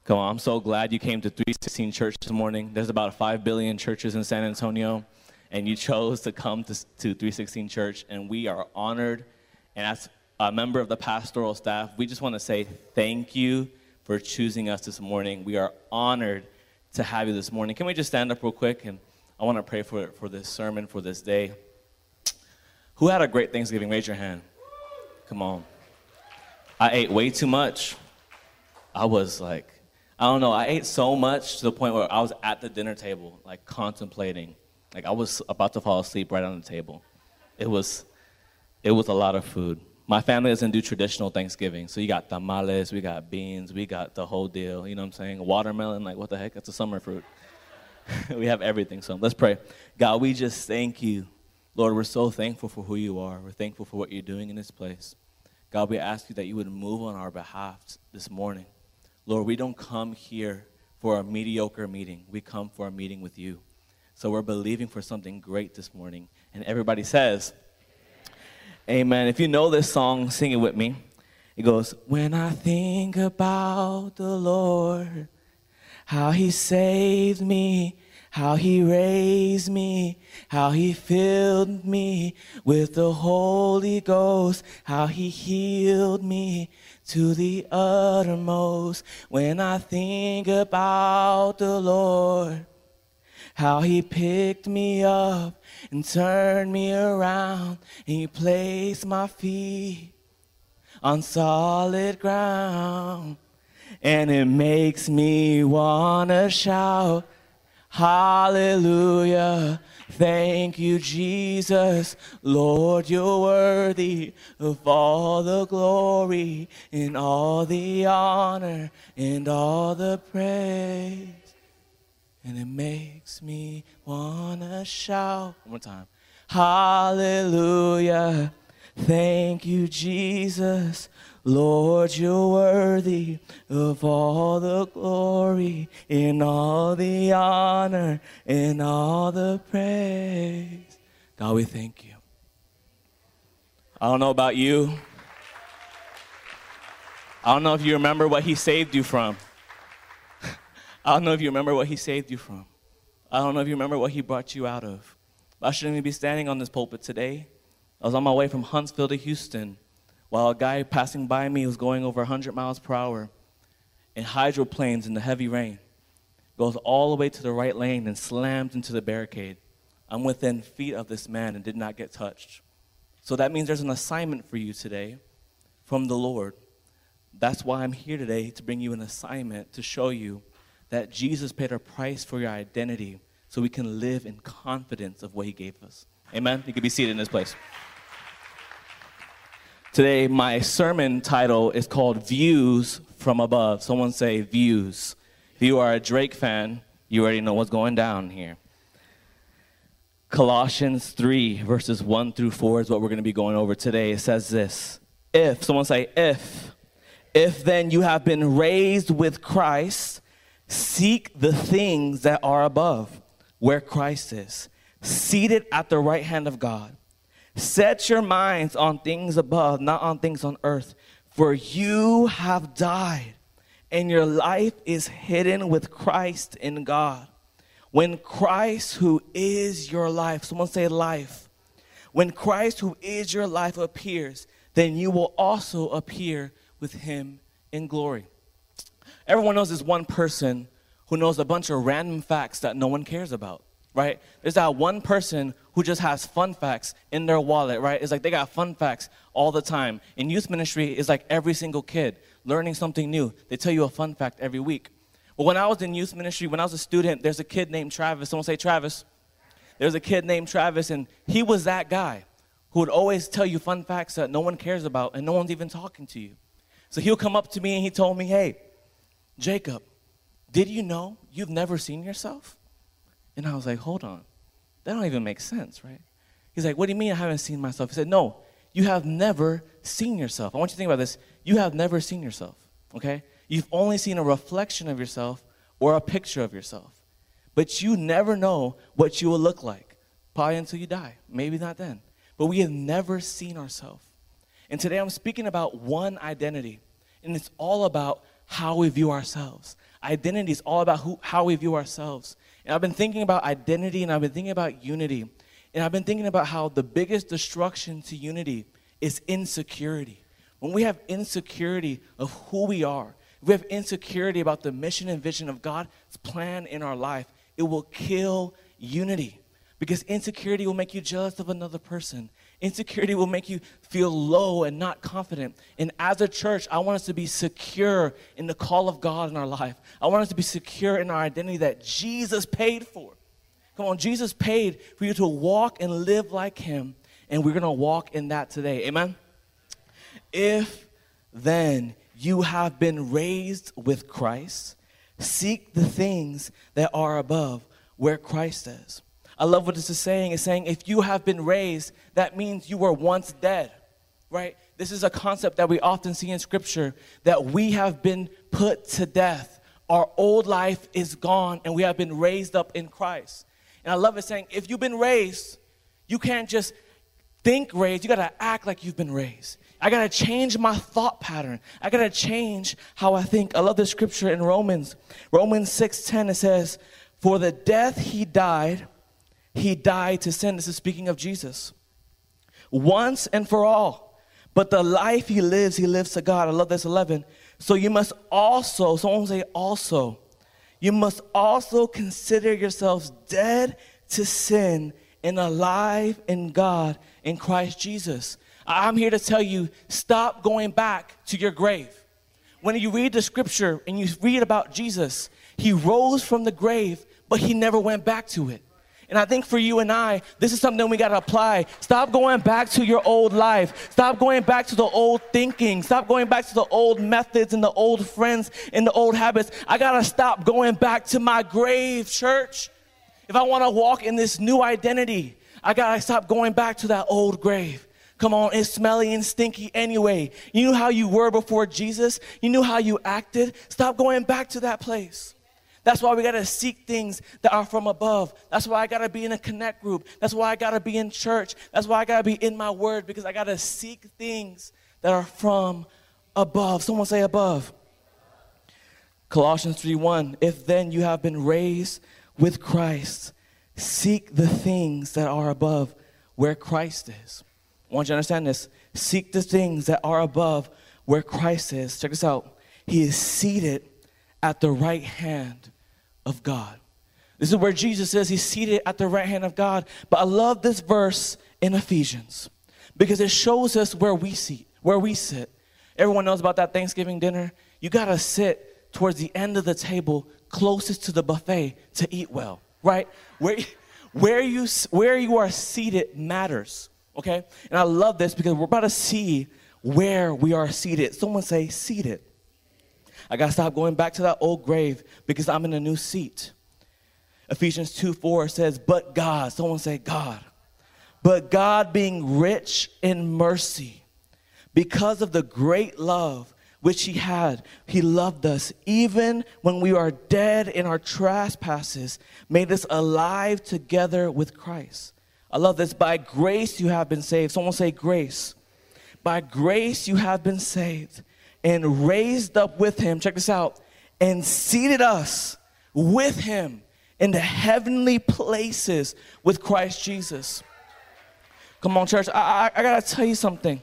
Come on, I'm so glad you came to 316 Church this morning. There's about 5 billion churches in San Antonio, and you chose to come to 316 Church, and we are honored. And as a member of the pastoral staff, we just want to say thank you for choosing us this morning. We are honored to have you this morning. Can we just stand up real quick? And I want to pray for this sermon, for this day. Who had a great Thanksgiving? Raise your hand. Come on. I ate way too much. I was like, I don't know, I ate so much to the point where I was at the dinner table, like contemplating. Like I was about to fall asleep right on the table. It was a lot of food. My family doesn't do traditional Thanksgiving. So you got tamales, we got beans, we got the whole deal. You know what I'm saying? Watermelon, like what the heck? That's a summer fruit. We have everything. So let's pray. God, we just thank you. Lord, we're so thankful for who you are. We're thankful for what you're doing in this place. God, we ask you that you would move on our behalf this morning. Lord, we don't come here for a mediocre meeting. We come for a meeting with you. So we're believing for something great this morning. And everybody says, amen. If you know this song, sing it with me. It goes, when I think about the Lord, how he saved me, how he raised me, how he filled me with the Holy Ghost, how he healed me to the uttermost. When I think about the Lord, how he picked me up and turned me around, and he placed my feet on solid ground, and it makes me wanna shout, hallelujah, thank you, Jesus. Lord, you're worthy of all the glory and all the honor and all the praise. And it makes me wanna shout. One more time. Hallelujah, thank you, Jesus. Lord, you're worthy of all the glory and all the honor and all the praise. God, we thank you. I don't know about you. I don't know if you remember what he saved you from. I don't know if you remember what he saved you from. I don't know if you remember what he brought you out of. I shouldn't even be standing on this pulpit today. I was on my way from Huntsville to Houston, while a guy passing by me was going over 100 miles per hour in hydroplanes in the heavy rain, goes all the way to the right lane and slams into the barricade. I'm within feet of this man and did not get touched. So that means there's an assignment for you today from the Lord. That's why I'm here today, to bring you an assignment to show you that Jesus paid a price for your identity so we can live in confidence of what he gave us. Amen? You can be seated in this place. Today, my sermon title is called Views from Above. Someone say views. If you are a Drake fan, you already know what's going down here. Colossians 3, verses 1 through 4 is what we're going to be going over today. It says this. If, someone say if then you have been raised with Christ, seek the things that are above, where Christ is, seated at the right hand of God. Set your minds on things above, not on things on earth. For you have died, and your life is hidden with Christ in God. When Christ, who is your life, someone say life. When Christ, who is your life, appears, then you will also appear with him in glory. Everyone knows this one person who knows a bunch of random facts that no one cares about. Right? There's that one person who just has fun facts in their wallet, right? It's like they got fun facts all the time. In youth ministry, it's like every single kid learning something new. They tell you a fun fact every week. But when I was in youth ministry, when I was a student, there's a kid named Travis. Someone say Travis. There's a kid named Travis, and he was that guy who would always tell you fun facts that no one cares about and no one's even talking to you. So he'll come up to me and he told me, hey, Jacob, did you know you've never seen yourself? And I was like, hold on. That don't even make sense, right? He's like, what do you mean I haven't seen myself? He said, no, you have never seen yourself. I want you to think about this. You have never seen yourself, okay? You've only seen a reflection of yourself or a picture of yourself. But you never know what you will look like, probably until you die. Maybe not then. But we have never seen ourselves. And today I'm speaking about one identity, and it's all about how we view ourselves. identity is all about how we view ourselves. And I've been thinking about identity, and I've been thinking about unity. And I've been thinking about how the biggest destruction to unity is insecurity. When we have insecurity of who we are, if we have insecurity about the mission and vision of God's plan in our life, it will kill unity. Because insecurity will make you jealous of another person. Insecurity will make you feel low and not confident. And as a church, I want us to be secure in the call of God in our life. I want us to be secure in our identity that Jesus paid for. Come on, Jesus paid for you to walk and live like him, and we're going to walk in that today. Amen? If then you have been raised with Christ, seek the things that are above where Christ is. I love what this is saying. It's saying if you have been raised, that means you were once dead, right? This is a concept that we often see in Scripture, that we have been put to death. Our old life is gone, and we have been raised up in Christ. And I love it saying, if you've been raised, you can't just think raised. You got to act like you've been raised. I got to change my thought pattern. I got to change how I think. I love this scripture in Romans 6:10. It says, for the death he died to sin. This is speaking of Jesus. Once and for all. But the life he lives to God. I love this 11. So you must also, someone say also, you must also consider yourselves dead to sin and alive in God in Christ Jesus. I'm here to tell you, stop going back to your grave. When you read the scripture and you read about Jesus, he rose from the grave, but he never went back to it. And I think for you and I, this is something we got to apply. Stop going back to your old life. Stop going back to the old thinking. Stop going back to the old methods and the old friends and the old habits. I got to stop going back to my grave, church. If I want to walk in this new identity, I got to stop going back to that old grave. Come on, it's smelly and stinky anyway. You knew how you were before Jesus. You knew how you acted. Stop going back to that place. That's why we got to seek things that are from above. That's why I got to be in a connect group. That's why I got to be in church. That's why I got to be in my word, because I got to seek things that are from above. Someone say above. Colossians 3:1, if then you have been raised with Christ, seek the things that are above where Christ is. I want you to understand this. Seek the things that are above where Christ is. Check this out. He is seated at the right hand of God. This is where Jesus is. He's seated at the right hand of God. But I love this verse in Ephesians because it shows us where we sit. Everyone knows about that Thanksgiving dinner. You got to sit towards the end of the table closest to the buffet to eat well, right? Where you are seated matters, okay? And I love this because we're about to see where we are seated. Someone say seated. I got to stop going back to that old grave because I'm in a new seat. Ephesians 2:4 says, but God, someone say God. But God being rich in mercy, because of the great love which he had, he loved us even when we are dead in our trespasses, made us alive together with Christ. I love this. By grace you have been saved. Someone say grace. By grace you have been saved and raised up with him, check this out, and seated us with him in the heavenly places with Christ Jesus. Come on, church, I got to tell you something.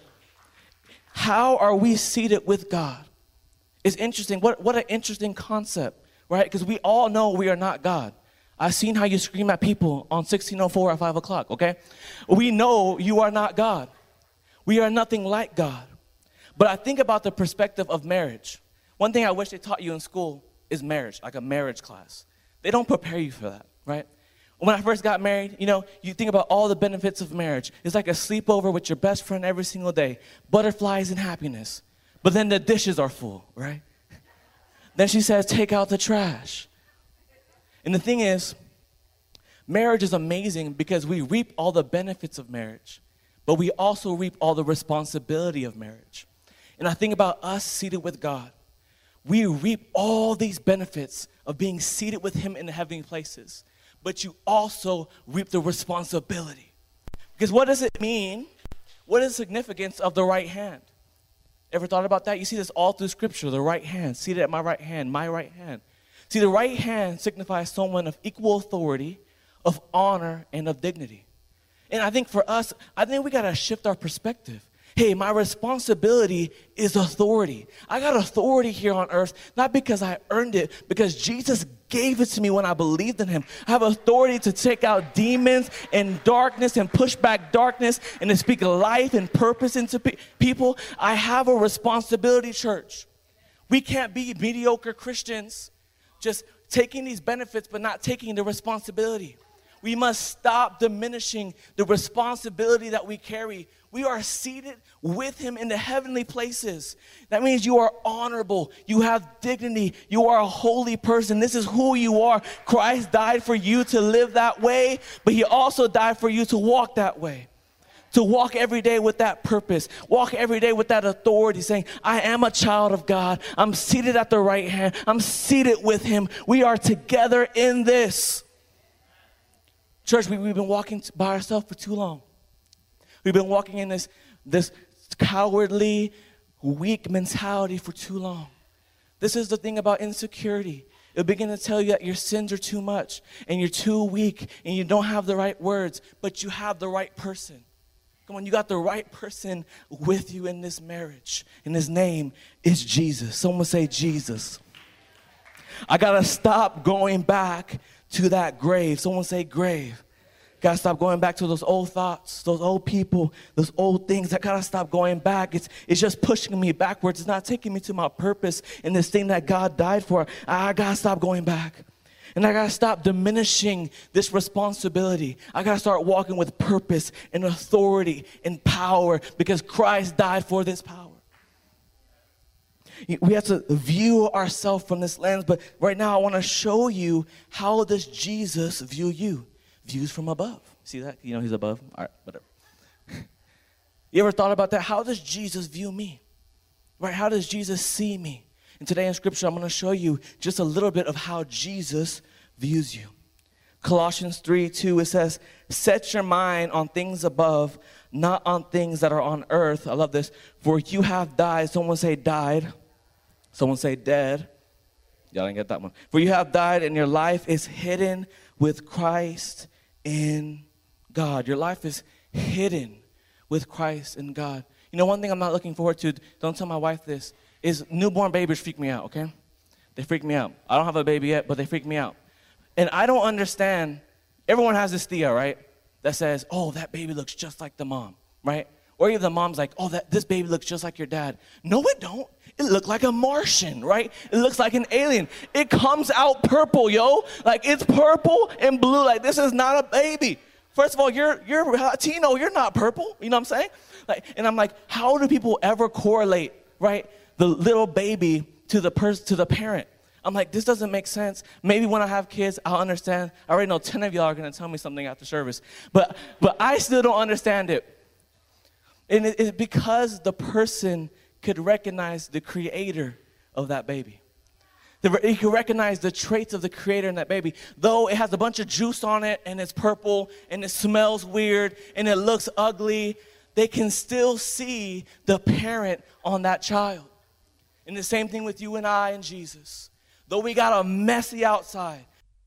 How are we seated with God? It's interesting. What an interesting concept, right? Because we all know we are not God. I've seen how you scream at people on 1604 at 5 o'clock, okay? We know you are not God. We are nothing like God. But I think about the perspective of marriage. One thing I wish they taught you in school is marriage, like a marriage class. They don't prepare you for that, right? When I first got married, you think about all the benefits of marriage. It's like a sleepover with your best friend every single day. Butterflies and happiness. But then the dishes are full, right? Then she says, take out the trash. And the thing is, marriage is amazing because we reap all the benefits of marriage, but we also reap all the responsibility of marriage. And I think about us seated with God. We reap all these benefits of being seated with him in the heavenly places, but you also reap the responsibility. Because what does it mean? What is the significance of the right hand? Ever thought about that? You see this all through Scripture, the right hand, seated at my right hand, my right hand. See, the right hand signifies someone of equal authority, of honor, and of dignity. And I think for us, we got to shift our perspective. Hey, my responsibility is authority. I got authority here on earth, not because I earned it, because Jesus gave it to me when I believed in him. I have authority to take out demons and darkness and push back darkness and to speak life and purpose into people. I have a responsibility, church. We can't be mediocre Christians just taking these benefits but not taking the responsibility. We must stop diminishing the responsibility that we carry. We are seated with him in the heavenly places. That means you are honorable. You have dignity. You are a holy person. This is who you are. Christ died for you to live that way, but he also died for you to walk that way. To walk every day with that purpose. Walk every day with that authority, saying, I am a child of God. I'm seated at the right hand. I'm seated with him. We are together in this. Church, we've been walking by ourselves for too long. We've been walking in this cowardly, weak mentality for too long. This is the thing about insecurity. It'll begin to tell you that your sins are too much and you're too weak and you don't have the right words, but you have the right person. Come on, you got the right person with you in this marriage. And his name is Jesus. Someone say Jesus. I got to stop going back to that grave. Someone say grave. Got to stop going back to those old thoughts, those old people, those old things. I got to stop going back. It's just pushing me backwards. It's not taking me to my purpose in this thing that God died for. I got to stop going back. And I got to stop diminishing this responsibility. I got to start walking with purpose and authority and power because Christ died for this power. We have to view ourselves from this lens, but right now I want to show you how does Jesus view you? Views from above. See that? You know he's above? All right, whatever. You ever thought about that? How does Jesus view me? Right? How does Jesus see me? And today in Scripture, I'm going to show you just a little bit of how Jesus views you. Colossians 3:2, it says, set your mind on things above, not on things that are on earth. I love this. For you have died. Someone say died. Someone say dead. Y'all didn't get that one. For you have died and your life is hidden with Christ in God. Your life is hidden with Christ in God. You know, one thing I'm not looking forward to, don't tell my wife this, is newborn babies freak me out, okay? They freak me out. I don't have a baby yet, but they freak me out. And I don't understand, everyone has this Thea, right? That says, oh, that baby looks just like the mom, right? Or even the mom's like, oh, this baby looks just like your dad. No, it don't. It looked like a Martian, right? It looks like an alien. It comes out purple, yo. Like, it's purple and blue. Like, this is not a baby. First of all, you're Latino. You're not purple. You know what I'm saying? Like, and I'm like, how do people ever correlate, right, the little baby to the parent? I'm like, this doesn't make sense. Maybe when I have kids, I'll understand. I already know 10 of y'all are going to tell me something after service. But I still don't understand it. And it's because the person could recognize the creator of that baby. He could recognize the traits of the creator in that baby. Though it has a bunch of juice on it and it's purple and it smells weird and it looks ugly, they can still see the parent on that child. And the same thing with you and I and Jesus. Though we got a messy outside,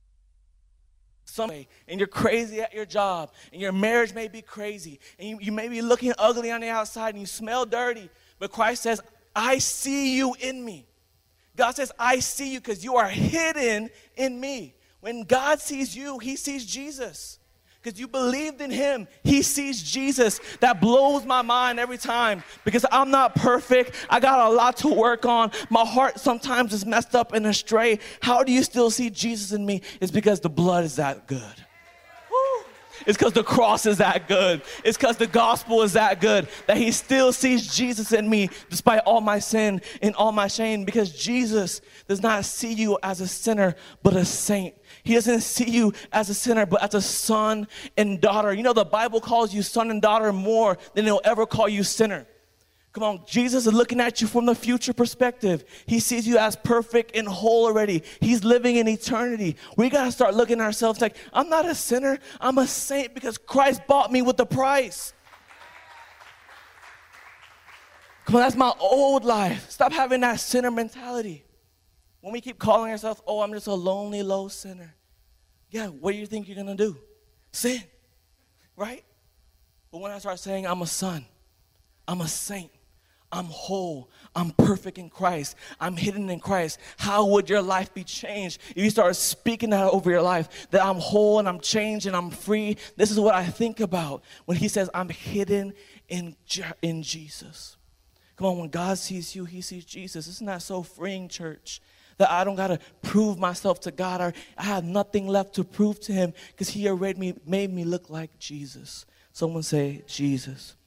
and you're crazy at your job, and your marriage may be crazy, and you may be looking ugly on the outside, and you smell dirty, but Christ says, I see you in me. God says, I see you because you are hidden in me. When God sees you, he sees Jesus. Because you believed in him, he sees Jesus. That blows my mind every time because I'm not perfect. I got a lot to work on. My heart sometimes is messed up and astray. How do you still see Jesus in me? It's because the blood is that good. It's because the cross is that good. It's because the gospel is that good that he still sees Jesus in me despite all my sin and all my shame, because Jesus does not see you as a sinner but a saint. He doesn't see you as a sinner but as a son and daughter. You know, the Bible calls you son and daughter more than it'll ever call you sinner. Come on, Jesus is looking at you from the future perspective. He sees you as perfect and whole already. He's living in eternity. We got to start looking at ourselves like, I'm not a sinner. I'm a saint because Christ bought me with the price. Come on, that's my old life. Stop having that sinner mentality. When we keep calling ourselves, oh, I'm just a lonely, low sinner. Yeah, what do you think you're going to do? Sin, right? But when I start saying I'm a son, I'm a saint, I'm whole, I'm perfect in Christ, I'm hidden in Christ, how would your life be changed if you start speaking that over your life, that I'm whole and I'm changed and I'm free? This is what I think about when he says I'm hidden in Jesus. Come on, when God sees you, he sees Jesus. Isn't that so freeing, church? That I don't got to prove myself to God. I have nothing left to prove to him because he already made me look like Jesus. Someone say, Jesus.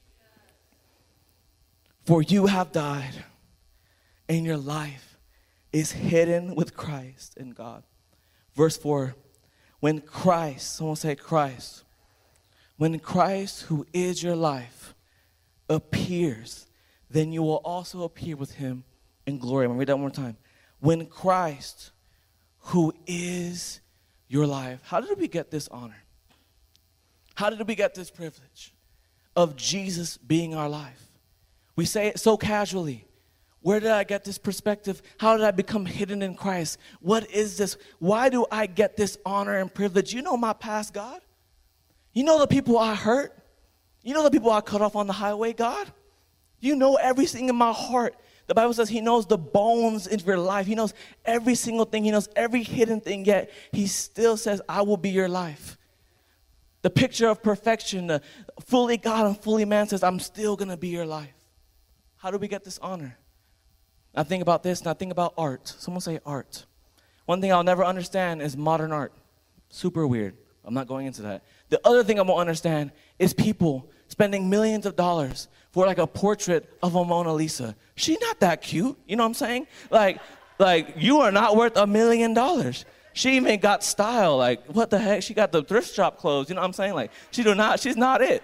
For you have died, and your life is hidden with Christ in God. Verse 4, when Christ, someone say Christ, when Christ, who is your life, appears, then you will also appear with him in glory. I'm going to read that one more time. When Christ, who is your life. How did we get this honor? How did we get this privilege of Jesus being our life? We say it so casually. Where did I get this perspective? How did I become hidden in Christ? What is this? Why do I get this honor and privilege? You know my past, God. You know the people I hurt. You know the people I cut off on the highway, God. You know everything in my heart. The Bible says he knows the bones in your life. He knows every single thing. He knows every hidden thing, yet he still says, I will be your life. The picture of perfection, the fully God and fully man says, I'm still going to be your life. How do we get this honor? I think about this, and I think about art. Someone say art. One thing I'll never understand is modern art. Super weird. I'm not going into that. The other thing I won't understand is people spending millions of dollars for like a portrait of a Mona Lisa. She's not that cute. You know what I'm saying? Like you are not worth $1 million. She even got style. Like, what the heck? She got the thrift shop clothes. You know what I'm saying? Like, she's not it.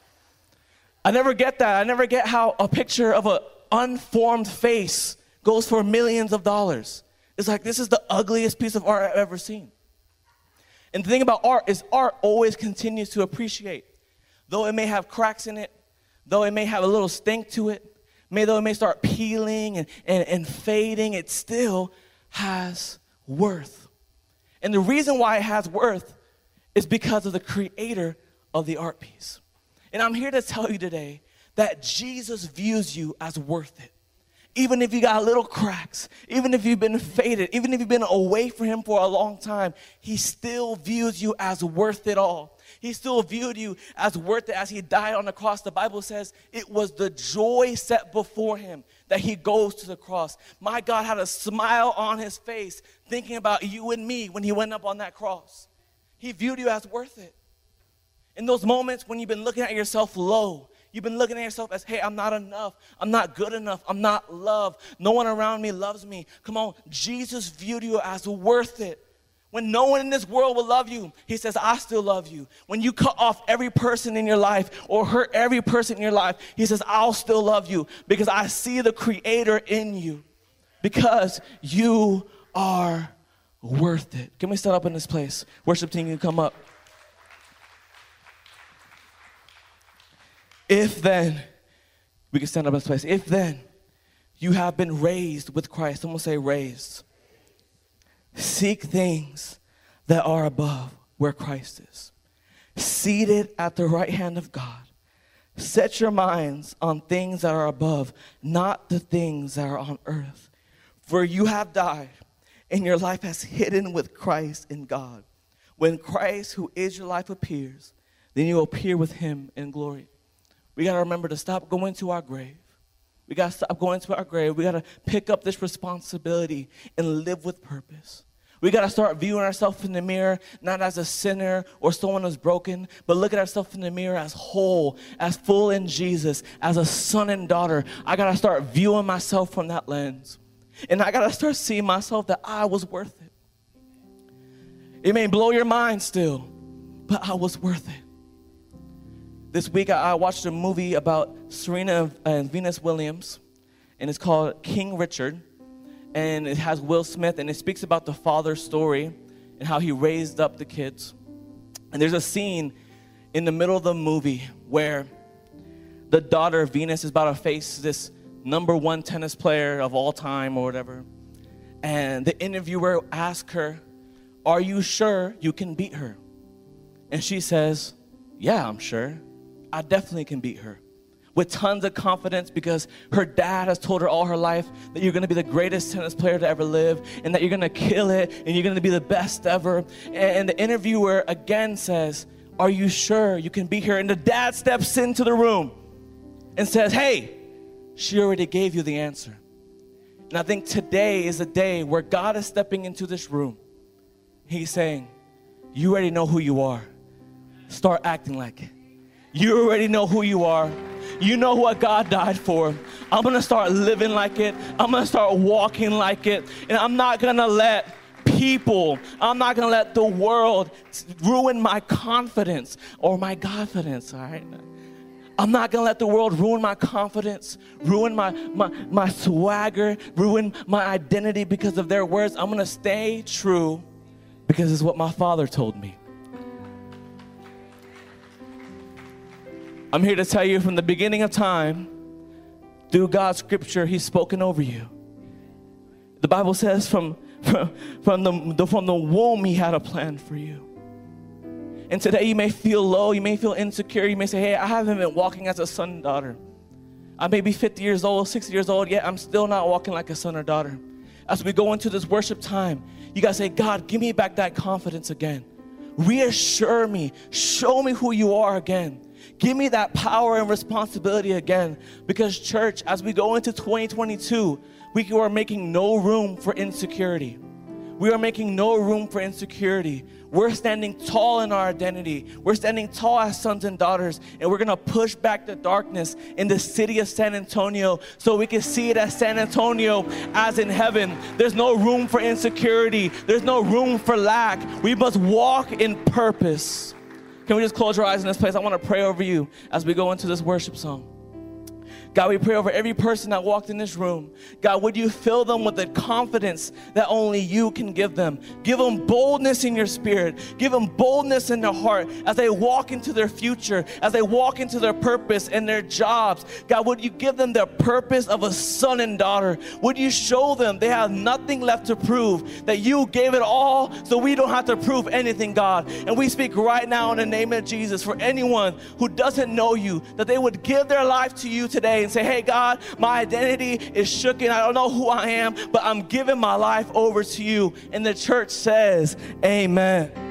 I never get that. I never get how a picture of an unformed face goes for millions of dollars. It's like, this is the ugliest piece of art I've ever seen. And the thing about art is art always continues to appreciate. Though it may have cracks in it, though it may have a little stink to it, though it may start peeling and fading, it still has worth. And the reason why it has worth is because of the creator of the art piece. And I'm here to tell you today that Jesus views you as worth it. Even if you got little cracks, even if you've been faded, even if you've been away from him for a long time, he still views you as worth it all. He still viewed you as worth it as he died on the cross. The Bible says it was the joy set before him that he goes to the cross. My God had a smile on his face thinking about you and me when he went up on that cross. He viewed you as worth it. In those moments when you've been looking at yourself low, you've been looking at yourself as, hey, I'm not enough. I'm not good enough. I'm not loved. No one around me loves me. Come on, Jesus viewed you as worth it. When no one in this world will love you, he says, I still love you. When you cut off every person in your life or hurt every person in your life, he says, I'll still love you because I see the creator in you because you are worth it. Can we stand up in this place? Worship team, you can come up. If then, we can stand up in this place. If then you have been raised with Christ, someone say raised. Seek things that are above where Christ is. Seated at the right hand of God. Set your minds on things that are above, not the things that are on earth. For you have died, and your life has hidden with Christ in God. When Christ, who is your life, appears, then you will appear with him in glory. We got to remember to stop going to our grave. We got to stop going to our grave. We got to pick up this responsibility and live with purpose. We got to start viewing ourselves in the mirror, not as a sinner or someone who's broken, but look at ourselves in the mirror as whole, as full in Jesus, as a son and daughter. I got to start viewing myself from that lens. And I got to start seeing myself that I was worth it. It may blow your mind still, but I was worth it. This week, I watched a movie about Serena and Venus Williams, and it's called King Richard, and it has Will Smith, and it speaks about the father's story and how he raised up the kids. And there's a scene in the middle of the movie where the daughter, Venus, is about to face this #1 tennis player of all time or whatever, And the interviewer asked her, are you sure you can beat her? And she says, yeah, I'm sure. I definitely can beat her. With tons of confidence, because her dad has told her all her life that you're going to be the greatest tennis player to ever live, and that you're going to kill it, and you're going to be the best ever. And the interviewer again says, are you sure you can beat her? And the dad steps into the room and says, hey, she already gave you the answer. And I think today is a day where God is stepping into this room. He's saying, you already know who you are. Start acting like it. You already know who you are. You know what God died for. I'm going to start living like it. I'm going to start walking like it. And I'm not going to let people, I'm not going to let the world ruin my confidence or my confidence, all right? I'm not going to let the world ruin my confidence, ruin my swagger, ruin my identity because of their words. I'm going to stay true because it's what my Father told me. I'm here to tell you from the beginning of time, through God's scripture, He's spoken over you. The Bible says from the womb, He had a plan for you. And today you may feel low, you may feel insecure, you may say, hey, I haven't been walking as a son and daughter. I may be 50 years old, 60 years old, yet I'm still not walking like a son or daughter. As we go into this worship time, you gotta say, God, give me back that confidence again. Reassure me, show me who you are again. Give me that power and responsibility again. Because church, as we go into 2022, we are making no room for insecurity. We are making no room for insecurity. We're standing tall in our identity. We're standing tall as sons and daughters, and we're going to push back the darkness in the city of San Antonio so we can see it as San Antonio as in heaven. There's no room for insecurity. There's no room for lack. We must walk in purpose. Can we just close your eyes in this place? I want to pray over you as we go into this worship song. God, we pray over every person that walked in this room. God, would you fill them with the confidence that only you can give them? Give them boldness in your spirit. Give them boldness in their heart as they walk into their future, as they walk into their purpose and their jobs. God, would you give them the purpose of a son and daughter? Would you show them they have nothing left to prove, that you gave it all so we don't have to prove anything, God. And we speak right now in the name of Jesus for anyone who doesn't know you, that they would give their life to you today and say, hey, God, my identity is shooken. I don't know who I am, but I'm giving my life over to you. And the church says, amen.